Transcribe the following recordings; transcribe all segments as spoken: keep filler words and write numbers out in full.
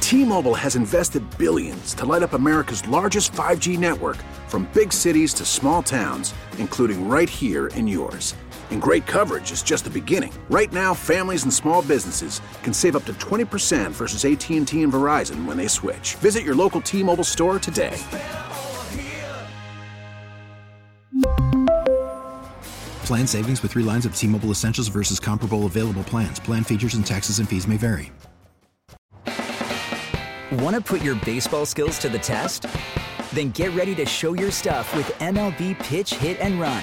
T-Mobile has invested billions to light up America's largest five G network, from big cities to small towns, including right here in yours. And great coverage is just the beginning. Right now, families and small businesses can save up to twenty percent versus A T and T and Verizon when they switch. Visit your local T-Mobile store today. Plan savings with three lines of T-Mobile Essentials versus comparable available plans. Plan features and taxes and fees may vary. Want to put your baseball skills to the test? Then get ready to show your stuff with M L B Pitch, Hit, and Run.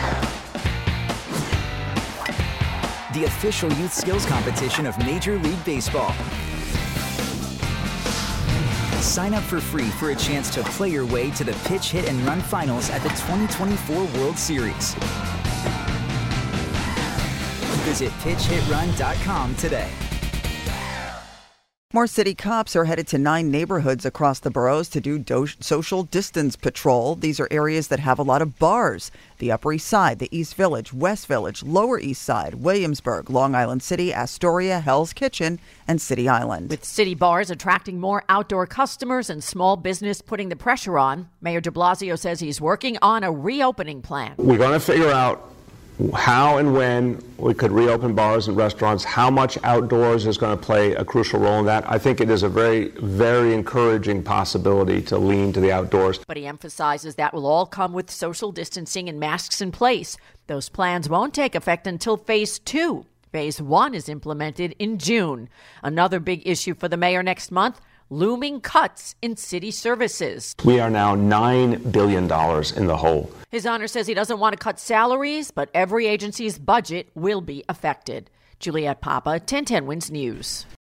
The official youth skills competition of Major League Baseball. Sign up for free for a chance to play your way to the Pitch, Hit, and Run finals at the twenty twenty-four World Series. Visit pitch hit run dot com today. More city cops are headed to nine neighborhoods across the boroughs to do do- social distance patrol. These are areas that have a lot of bars. The Upper East Side, the East Village, West Village, Lower East Side, Williamsburg, Long Island City, Astoria, Hell's Kitchen, and City Island. With city bars attracting more outdoor customers and small business putting the pressure on, Mayor de Blasio says he's working on a reopening plan. We're going to figure out how and when we could reopen bars and restaurants, how much outdoors is going to play a crucial role in that. I think it is a very, very encouraging possibility to lean to the outdoors. But he emphasizes that will all come with social distancing and masks in place. Those plans won't take effect until phase two. Phase one is implemented in June. Another big issue for the mayor next month, looming cuts in city services. We are now nine billion dollars in the hole. His Honor says he doesn't want to cut salaries, but every agency's budget will be affected. Juliette Papa, ten ten Wins News.